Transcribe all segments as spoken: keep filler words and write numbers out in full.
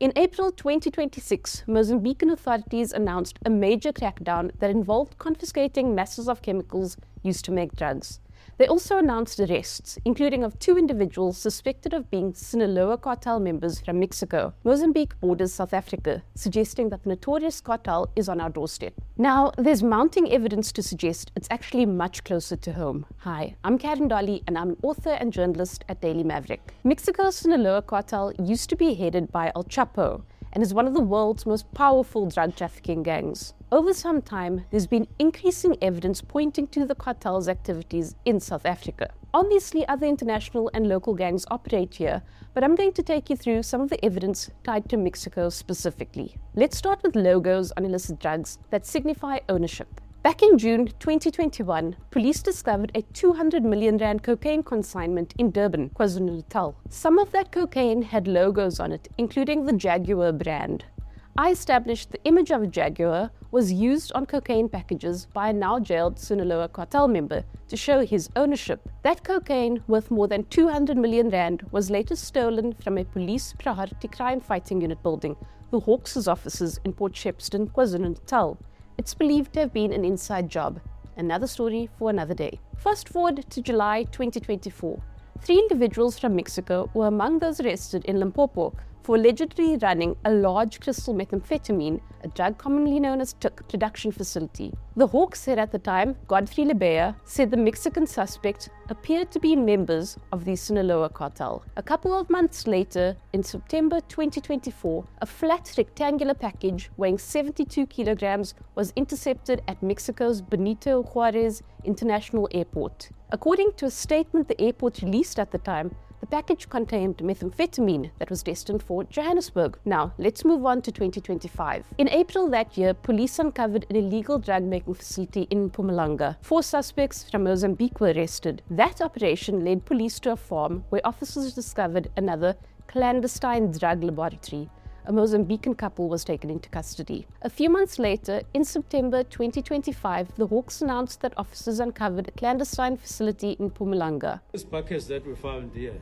In April twenty twenty-six, Mozambican authorities announced a major crackdown that involved confiscating masses of chemicals used to make drugs. They also announced arrests, including of two individuals suspected of being Sinaloa cartel members from Mexico. Mozambique borders South Africa, suggesting that the notorious cartel is on our doorstep. Now, there's mounting evidence to suggest it's actually much closer to home. Hi, I'm Karen Dolly, and I'm an author and journalist at Daily Maverick. Mexico's Sinaloa cartel used to be headed by El Chapo, and is one of the world's most powerful drug trafficking gangs. Over some time, there's been increasing evidence pointing to the cartel's activities in South Africa. Obviously, other international and local gangs operate here, but I'm going to take you through some of the evidence tied to Mexico specifically. Let's start with logos on illicit drugs that signify ownership. Back in June twenty twenty-one, police discovered a two hundred million rand cocaine consignment in Durban, KwaZulu-Natal. Some of that cocaine had logos on it, including the Jaguar brand. I established the image of a Jaguar was used on cocaine packages by a now jailed Sinaloa cartel member to show his ownership. That cocaine, worth more than two hundred million rand, was later stolen from a police priority crime fighting unit building, the Hawks' offices in Port Shepstone, KwaZulu-Natal. It's believed to have been an inside job. Another story for another day. Fast forward to July twenty twenty-four. Three individuals from Mexico were among those arrested in Limpopo for allegedly running a large crystal methamphetamine, a drug commonly known as T U C, production facility. The Hawks said at the time, Godfrey Lebea, said the Mexican suspect appeared to be members of the Sinaloa cartel. A couple of months later, in September twenty twenty-four, a flat rectangular package weighing seventy-two kilograms was intercepted at Mexico's Benito Juarez International Airport. According to a statement the airport released at the time, the package contained methamphetamine that was destined for Johannesburg. Now, let's move on to twenty twenty-five. In April that year, police uncovered an illegal drug-making facility in Mpumalanga. Four suspects from Mozambique were arrested. That operation led police to a farm where officers discovered another clandestine drug laboratory. A Mozambican couple was taken into custody. A few months later, in September twenty twenty-five, the Hawks announced that officers uncovered a clandestine facility in Mpumalanga. These buckets that we found here,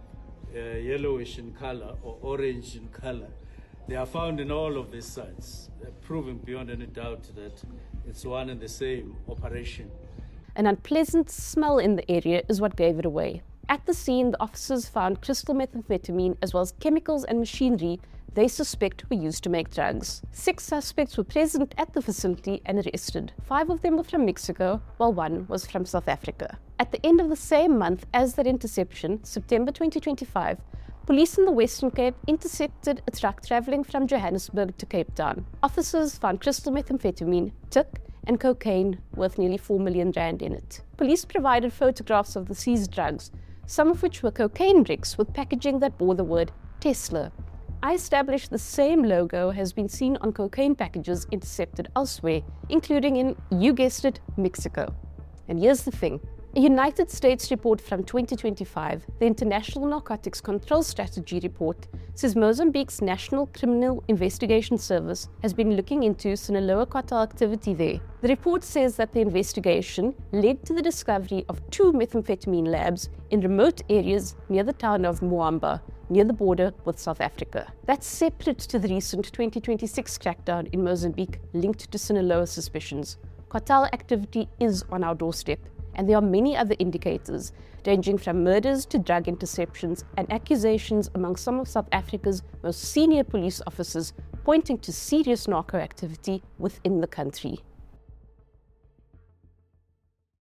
uh, yellowish in color or orange in color, they are found in all of these sites, uh, proving beyond any doubt that it's one and the same operation. An unpleasant smell in the area is what gave it away. At the scene, the officers found crystal methamphetamine as well as chemicals and machinery they suspect were used to make drugs. Six suspects were present at the facility and arrested. Five of them were from Mexico, while one was from South Africa. At the end of the same month as that interception, September twenty twenty-five, police in the Western Cape intercepted a truck traveling from Johannesburg to Cape Town. Officers found crystal methamphetamine, T U C, and cocaine worth nearly four million rand in it. Police provided photographs of the seized drugs, some of which were cocaine bricks with packaging that bore the word Tesla. I established the same logo has been seen on cocaine packages intercepted elsewhere, including in, you guessed it, Mexico. And here's the thing. A United States report from twenty twenty-five, the International Narcotics Control Strategy report, says Mozambique's National Criminal Investigation Service has been looking into Sinaloa cartel activity there. The report says that the investigation led to the discovery of two methamphetamine labs in remote areas near the town of Moamba, near the border with South Africa. That's separate to the recent twenty twenty-six crackdown in Mozambique linked to Sinaloa suspicions. Cartel activity is on our doorstep, and there are many other indicators, ranging from murders to drug interceptions and accusations among some of South Africa's most senior police officers pointing to serious narco activity within the country.